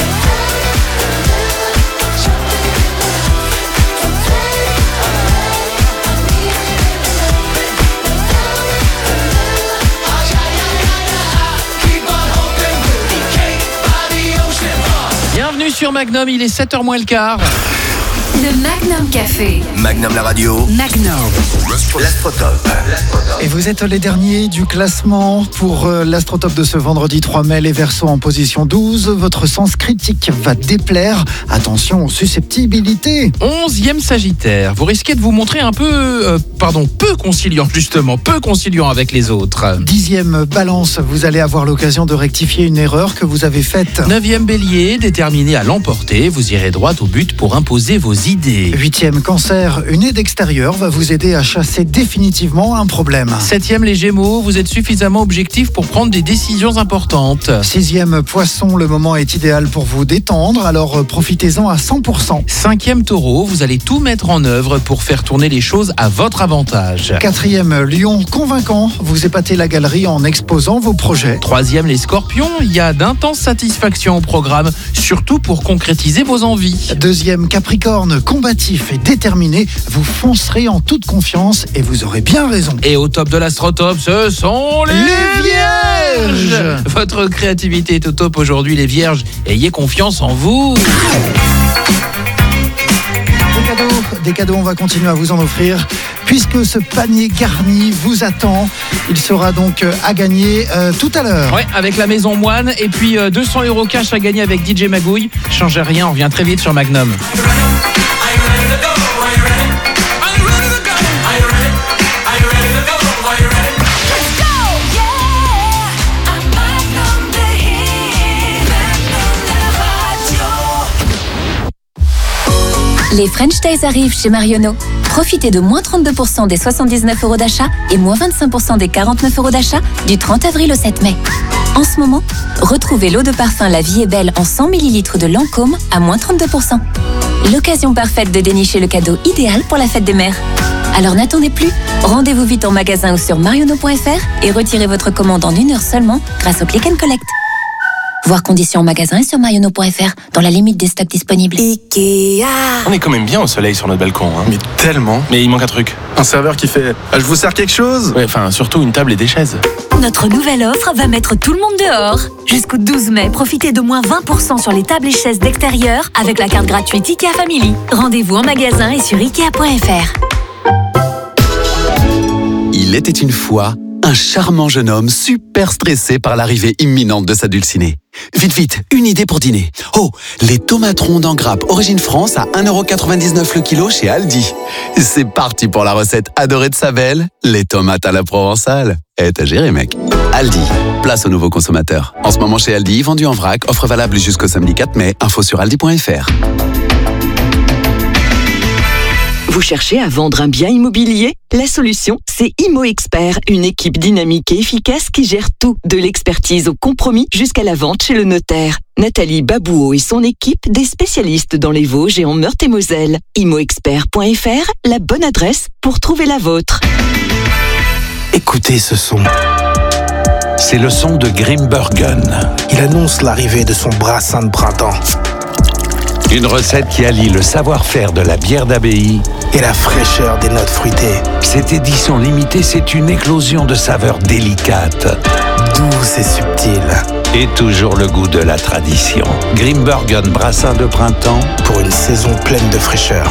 Keep on hoping we'll be cake by the ocean. Bienvenue sur Magnum, il est sept heures moins le quart. Le Magnum Café. Magnum la radio. Magnum. L'Astrotop. Et vous êtes les derniers du classement pour euh, l'Astrotop de ce vendredi trois mai. Les Verseaux en position douze. Votre sens critique va déplaire. Attention aux susceptibilités. Onzième Sagittaire. Vous risquez de vous montrer un peu, euh, pardon, peu conciliant justement, peu conciliant avec les autres. Dixième Balance. Vous allez avoir l'occasion de rectifier une erreur que vous avez faite. Neuvième Bélier. Déterminé à l'emporter, vous irez droit au but pour imposer vos idées. d'idées. Huitième cancer, une aide extérieure va vous aider à chasser définitivement un problème. Septième les Gémeaux, vous êtes suffisamment objectif pour prendre des décisions importantes. Sixième poisson, le moment est idéal pour vous détendre, alors profitez-en à cent pour cent. Cinquième Taureau, vous allez tout mettre en œuvre pour faire tourner les choses à votre avantage. Quatrième Lion, convaincant, vous épatez la galerie en exposant vos projets. Troisième les Scorpions, il y a d'intenses satisfactions au programme, surtout pour concrétiser vos envies. Deuxième Capricorne, combatif et déterminé, vous foncerez en toute confiance et vous aurez bien raison. Et au top de l'astrotope, ce sont les, les vierges. vierges. Votre créativité est au top aujourd'hui les Vierges, ayez confiance en vous. Des cadeaux, des cadeaux, on va continuer à vous en offrir puisque ce panier garni vous attend. Il sera donc à gagner euh, tout à l'heure. Ouais, avec la Maison Moine et puis euh, deux cents euros cash à gagner avec D J Magouille. Changez rien, on revient très vite sur Magnum. Les French Days arrivent chez Marionneau. Profitez de moins trente-deux pour cent des soixante-dix-neuf euros d'achat et moins vingt-cinq pour cent des quarante-neuf euros d'achat du trente avril au sept mai. En ce moment, retrouvez l'eau de parfum La Vie est Belle en cent millilitres de Lancôme à moins trente-deux pour cent. L'occasion parfaite de dénicher le cadeau idéal pour la fête des mères. Alors n'attendez plus, rendez-vous vite en magasin ou sur marionneau point f r et retirez votre commande en une heure seulement grâce au Click and Collect. Voir conditions en magasin et sur marionneau point f r dans la limite des stocks disponibles. Ikea. On est quand même bien au soleil sur notre balcon. Hein. Mais tellement. Mais il manque un truc. Un serveur qui fait ah, « Je vous sers quelque chose ?» Ouais, enfin, surtout une table et des chaises. Notre nouvelle offre va mettre tout le monde dehors. Jusqu'au douze mai, profitez de moins vingt pour cent sur les tables et chaises d'extérieur avec la carte gratuite Ikea Family. Rendez-vous en magasin et sur ikea point f r. Il était une fois un charmant jeune homme super stressé par l'arrivée imminente de sa dulcinée. Vite, vite, une idée pour dîner. Oh, les tomates rondes en grappe Origine France à un euro quatre-vingt-dix-neuf le kilo chez Aldi. C'est parti pour la recette adorée de sa belle, les tomates à la provençale. Eh, t'as géré, mec. Aldi, place aux nouveaux consommateurs. En ce moment chez Aldi, vendu en vrac, offre valable jusqu'au samedi quatre mai. Info sur aldi point f r. Vous cherchez à vendre un bien immobilier ? La solution, c'est Imo Expert, une équipe dynamique et efficace qui gère tout, de l'expertise au compromis jusqu'à la vente chez le notaire. Nathalie Babouot et son équipe, des spécialistes dans les Vosges et en Meurthe-et-Moselle. imo expert point f r, la bonne adresse pour trouver la vôtre. Écoutez ce son. C'est le son de Grimbergen. Il annonce l'arrivée de son brassin de printemps. Une recette qui allie le savoir-faire de la bière d'abbaye et la fraîcheur des notes fruitées. Cette édition limitée, c'est une éclosion de saveurs délicates, douces et subtiles. Et toujours le goût de la tradition. Grimbergen brassin de printemps pour une saison pleine de fraîcheur.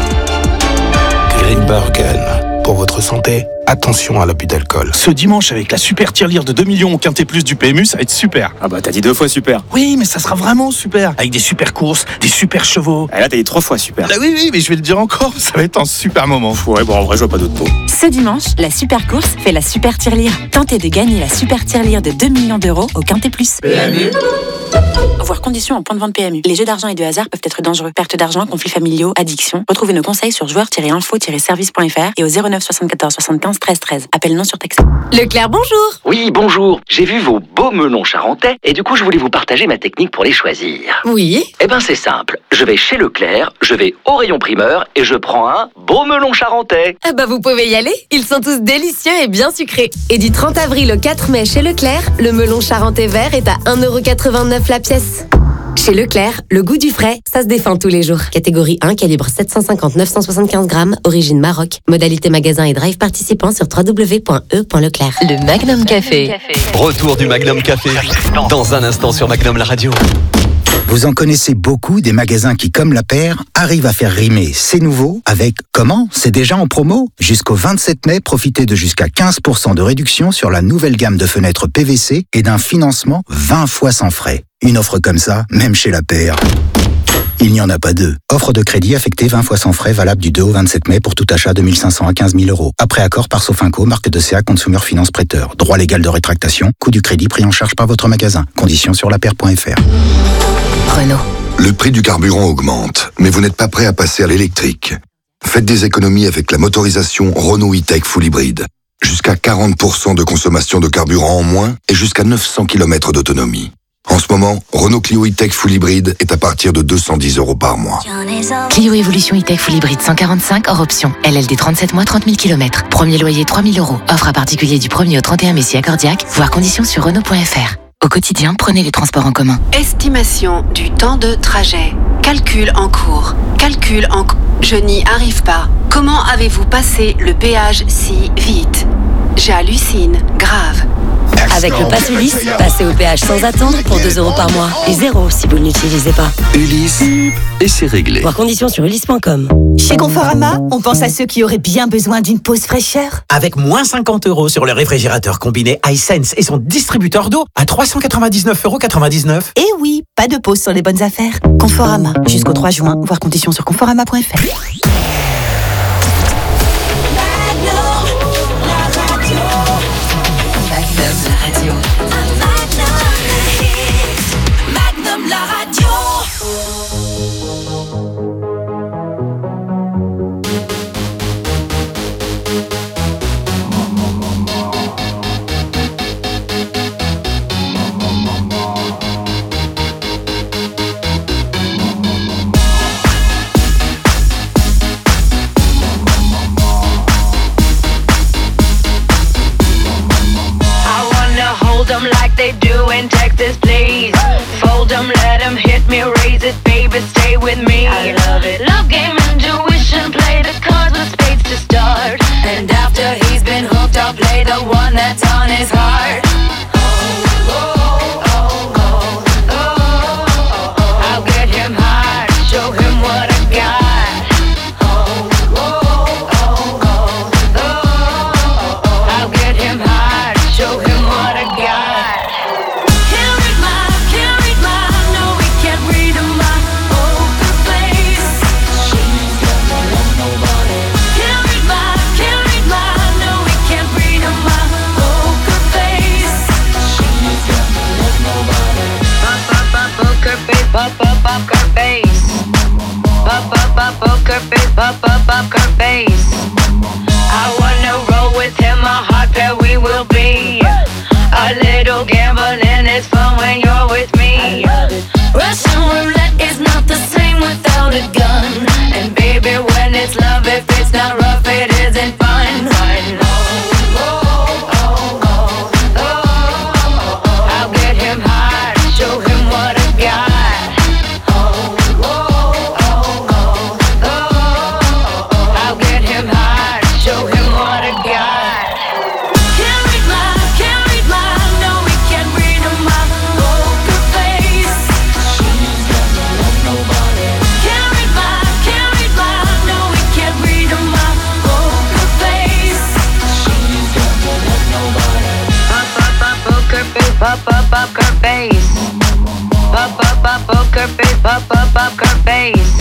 Grimbergen. Pour votre santé, attention à l'abus d'alcool. Ce dimanche, avec la super tirelire de deux millions au Quintet Plus du P M U, ça va être super. Ah bah t'as dit deux fois super. Oui, mais ça sera vraiment super. Avec des super courses, des super chevaux. Ah là t'as dit trois fois super. Ah oui, oui, mais je vais le dire encore, ça va être un super moment. Ouais, bon en vrai je vois pas d'autres mots. Ce dimanche, la super course fait la super tirelire. Tentez de gagner la super tirelire de deux millions d'euros au Quintet Plus. P M U. Voir conditions en point de vente P M U. Les jeux d'argent et de hasard peuvent être dangereux. Perte d'argent, conflits familiaux, addiction. Retrouvez nos conseils sur joueurs tiret info tiret service point f r et au zéro neuf soixante-quatorze soixante-quinze treize treize. Appel non surtaxé. Leclerc, bonjour. Oui, bonjour. J'ai vu vos beaux melons charentais et du coup, je voulais vous partager ma technique pour les choisir. Oui. Eh ben, c'est simple. Je vais chez Leclerc, je vais au rayon primeur et je prends un beau melon charentais. Ah bah, vous pouvez y aller. Ils sont tous délicieux et bien sucrés. Et du trente avril au quatre mai chez Leclerc, le melon charentais vert est à un euro quatre-vingt-neuf la pièce. Chez Leclerc, le goût du frais, ça se défend tous les jours. Catégorie un, calibre sept cent cinquante neuf cent soixante-quinze grammes, origine Maroc. Modalité magasin et drive participant sur w w w point e point leclerc. Le Magnum Café. Retour du Magnum Café. Dans un instant sur Magnum la radio. Vous en connaissez beaucoup des magasins qui, comme la paire, arrivent à faire rimer c'est nouveau avec comment c'est déjà en promo. Jusqu'au vingt-sept mai, profitez de jusqu'à quinze pour cent de réduction sur la nouvelle gamme de fenêtres P V C et d'un financement vingt fois sans frais. Une offre comme ça, même chez la paire, il n'y en a pas deux. Offre de crédit affectée vingt fois sans frais, valable du deux au vingt-sept mai pour tout achat de mille cinq cents à quinze mille euros. Après accord par Sofinco, marque de C A Consumer Finance Prêteur. Droit légal de rétractation, coût du crédit pris en charge par votre magasin. Conditions sur la paire point f r. Renault. Le prix du carburant augmente, mais vous n'êtes pas prêt à passer à l'électrique. Faites des économies avec la motorisation Renault E-Tech Full Hybrid. Jusqu'à quarante pour cent de consommation de carburant en moins et jusqu'à neuf cents kilomètres d'autonomie. En ce moment, Renault Clio E-Tech Full Hybrid est à partir de deux cent dix euros par mois. Clio Evolution E-Tech Full Hybrid cent quarante-cinq hors option. L L D trente-sept mois, trente mille kilomètres. Premier loyer trois mille euros. Offre à particulier du premier au trente et un mai si accordiaque. Voir conditions sur Renault point F R. Au quotidien, prenez les transports en commun. Estimation du temps de trajet. Calcul en cours. Calcul en cours. Je n'y arrive pas. Comment avez-vous passé le péage si vite? J'hallucine. Grave. Avec le Pass Ulysse, passez au péage sans attendre pour deux euros par mois. Et zéro si vous ne l'utilisez pas. Ulysse, et c'est réglé. Voir conditions sur ulysse point com. Chez Conforama, on pense à ceux qui auraient bien besoin d'une pause fraîcheur. Avec moins cinquante euros sur le réfrigérateur combiné iSense et son distributeur d'eau à trois cent quatre-vingt-dix-neuf euros quatre-vingt-dix-neuf. Et oui, pas de pause sur les bonnes affaires. Conforama, jusqu'au trois juin, voir conditions sur conforama point F R. Magnum la radio. Like they do in Texas, please. Fold them, let them hit me, raise it, baby, stay with me. I love it. Love game, intuition, play the cards with spades to start. And after he's been hooked, I'll play the one that's on his heart. Oh, oh, oh, oh, oh, oh, oh. I'll get him hard, show him what I got. Oh, oh, oh, oh, oh, oh. I'll get him hard, show him what I got. Pop up up her face. Pop up up poker face. Pop up up her face. I wanna roll with him, a hot pair we will be. A little gambling is fun when you're with me. Russian roulette is not the same without a gun. And baby, when it's love, if it's not rough, it isn't fun. fun. Oh, oh, oh, oh, oh, oh. I'll get him hard, show him what I got. Pop up up her face. Pop up up poker face. Pop up up her face.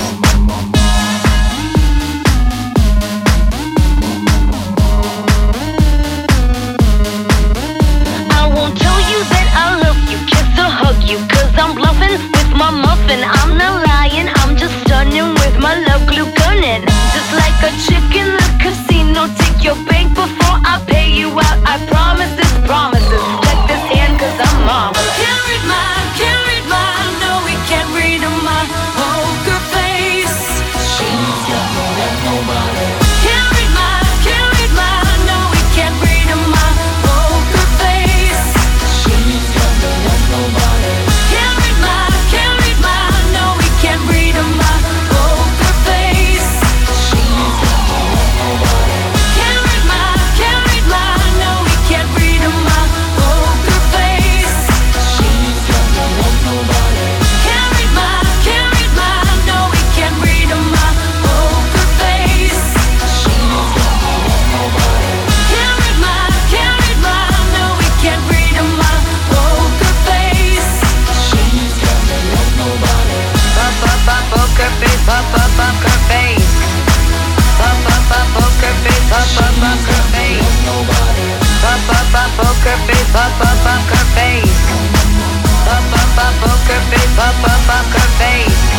I won't tell you that I love you, kiss or hug you, cause I'm bluffing with my muffin. I'm not lying, I'm just stunning with my love glue gunning. Just like a chick in the casino, take your bank before I pay you out. I promise this, promises. Check this hand cause I'm marvelous. Can't read my, can't read my, no we can't read my poker face. She's got no like nobody. Can't read my, can't read my, no we can't read my poker face. She's got no like nobody. Can't read my, can't read my, no we can't read my poker face. She's got no like nobody. Can't read my, can't read my, no we can't read my poker face. She's got no like nobody. Can't read my, can't read my, no we can't read my poker face. She's got no like nobody. Can't read my, can't read my, no we can't read my poker face. She's got no like nobody. Pop up up poker face, pop up up her face. Pop up up poker face, pop up up her face. Pop up up poker face, pop up up her face. Pop up up poker face, pop up up her face.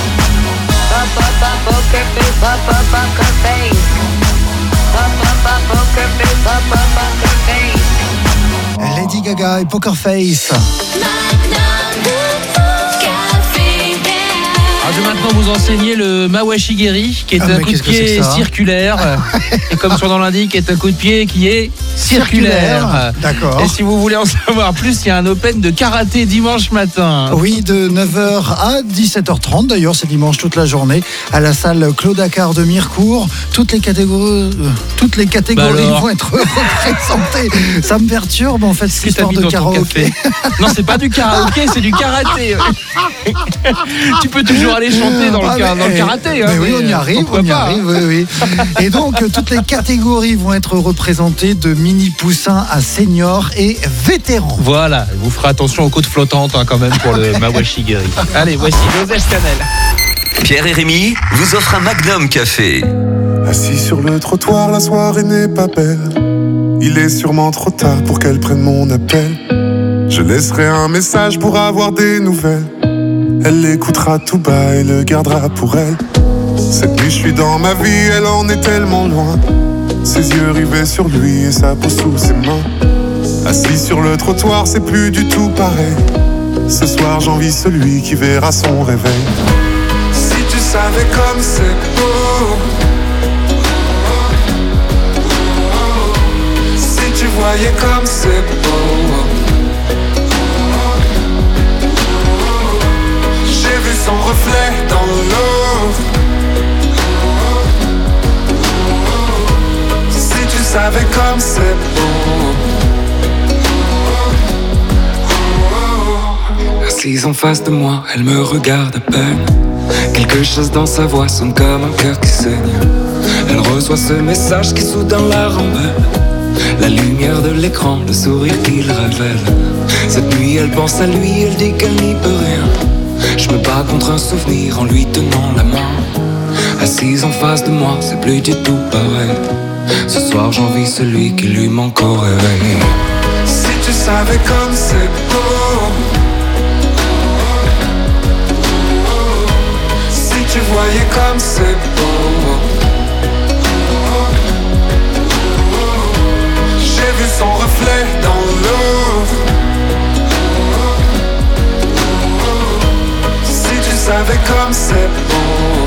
up, up, poker face. Up, up, up, poker face. Up, up, poker face. Lady Gaga et Poker Face. Alors, je vais maintenant vous enseigner le Mawashigeri, qui est ah, un coup de pied circulaire. Et comme son nom l'indique, est un coup de pied qui est circulaire. circulaire. D'accord. Et si vous voulez en savoir plus, il y a un open de karaté dimanche matin. Oui, de neuf heures à dix-sept heures trente. D'ailleurs, c'est dimanche toute la journée à la salle Claude Accard de Mirecourt. Toutes les catégories, euh, toutes les catégories bah vont être représentées. Ça me perturbe en fait cette histoire de karaoké. Non, c'est pas du karaoké, c'est du karaté. Tu peux toujours aller chanter dans le, ah, mais, dans le karaté. Hein, mais, mais oui, on y arrive, on y pas, arrive. Hein. Oui, oui. Et donc, toutes les catégories vont être représentées de mini poussins à seniors et vétérans. Voilà, vous ferez attention aux côtes flottantes hein, quand même pour le Mawashigeri. Allez, voici Joseph Canel. Pierre et Rémi vous offrent un Magnum Café. Assis sur le trottoir, la soirée n'est pas belle. Il est sûrement trop tard pour qu'elle prenne mon appel. Je laisserai un message pour avoir des nouvelles. Elle l'écoutera tout bas et le gardera pour elle. Cette nuit je suis dans ma vie, elle en est tellement loin. Ses yeux rivés sur lui et sa peau sous ses mains. Assis sur le trottoir, c'est plus du tout pareil. Ce soir j'envie celui qui verra son réveil. Si tu savais comme c'est beau, si tu voyais comme c'est beau. J'ai vu son reflet dans l'eau. Si tu savais comme c'est beau. Assise en face de moi, elle me regarde à peine. Quelque chose dans sa voix sonne comme un cœur qui saigne. Elle reçoit ce message qui soudain la rembelle. La lumière de l'écran, le sourire qu'il révèle. Cette nuit elle pense à lui, elle dit qu'elle n'y peut rien. Je me bats contre un souvenir en lui tenant la main. Assise en face de moi, c'est plus du tout pareil. Ce soir j'envie celui qui lui manque au réveil. Si tu savais comme c'est beau. Si tu voyais comme c'est beau. J'ai vu son reflet dans l'eau. Si tu savais comme c'est beau.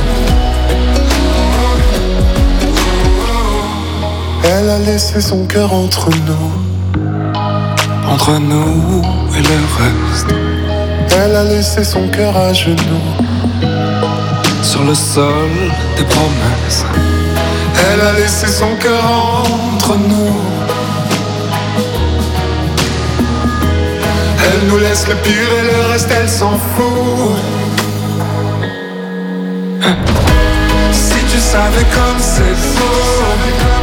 Elle a laissé son cœur entre nous, entre nous et le reste. Elle a laissé son cœur à genoux, sur le sol des promesses. Elle a laissé son cœur entre nous. Elle nous laisse le pire et le reste elle s'en fout. Si tu savais comme c'est beau.